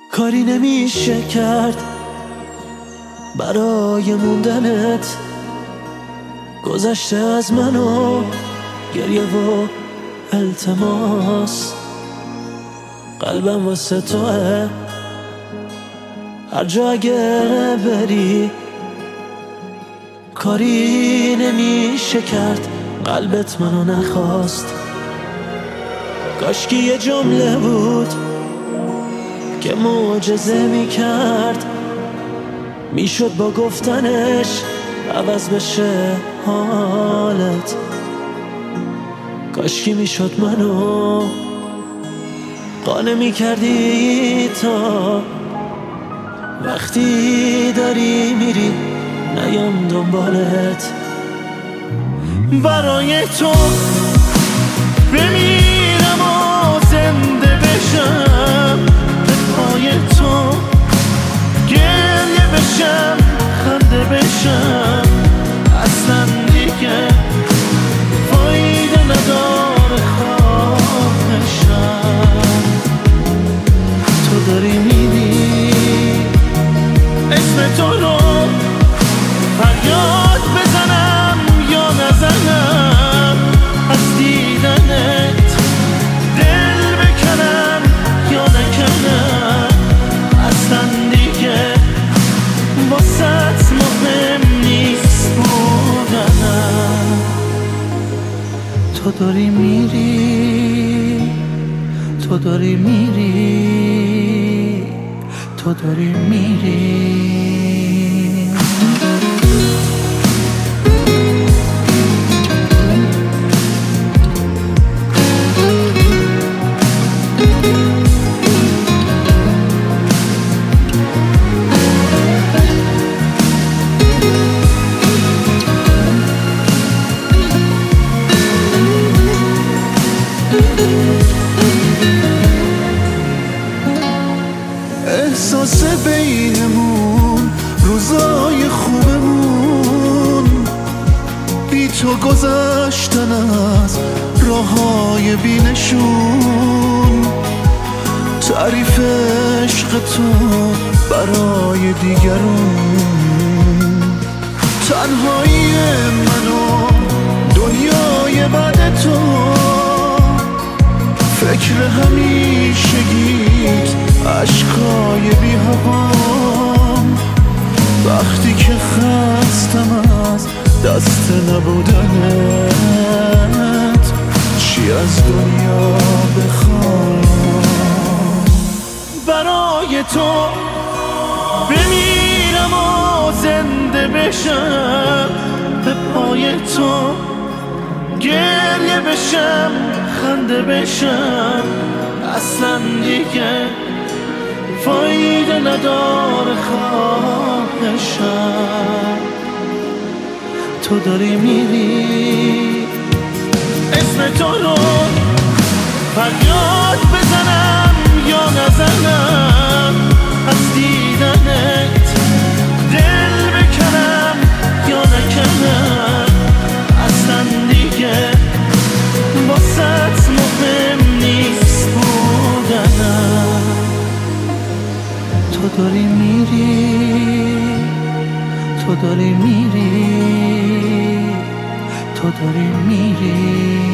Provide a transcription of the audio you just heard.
کاری نمیشه کرد برای موندنت، گذشته از منو گریه و التماس. قلبم واسه توه، هر جا اگه بری کاری نمیشه کرد، قلبت منو نخواست. کاشکی یه جمله بود که معجزه میکرد، میشد با گفتنش عوض بشه حالت. کاشکی میشد منو قانع میکردی تا وقتی داری میری نیام دنبالت. برای تو بمیرم و زنده بشم، به پای تو گریه بشم خنده بشم. اصلا دیگه فایده نداره خواهشم. تو داری میری اسم تو رو فریاد بزنم یا نزنم، از دیدنت دل بکنم یا نکنم. اصلا دیگه واسط مهم نیست بودنم. تو داری میری، تو داری میری، تو داری میری. احساس بینمون روزای خوبمون، بی تو گذشتن از راههای بینشون. تعریف عشق تو برای دیگرون، تنهایی منو دنیای بعد تو. فکر همیشگیت عشقای بی هوام، وقتی که خستم از دست نبودنت چی از دنیا بخوام. برای تو بمیرم و زنده بشم، به پای تو گریه بشم خنده بشم. اصلا دیگه فایده نداره خواهشم. تو داری میری اسم تو رو فریاد بزنم یا نزنم، از دیدنت دل بکنم یا نکنم. اصلا دیگه واسط مهم نیست بودنم. تو داری میری، تو داری میری، تو داری میری.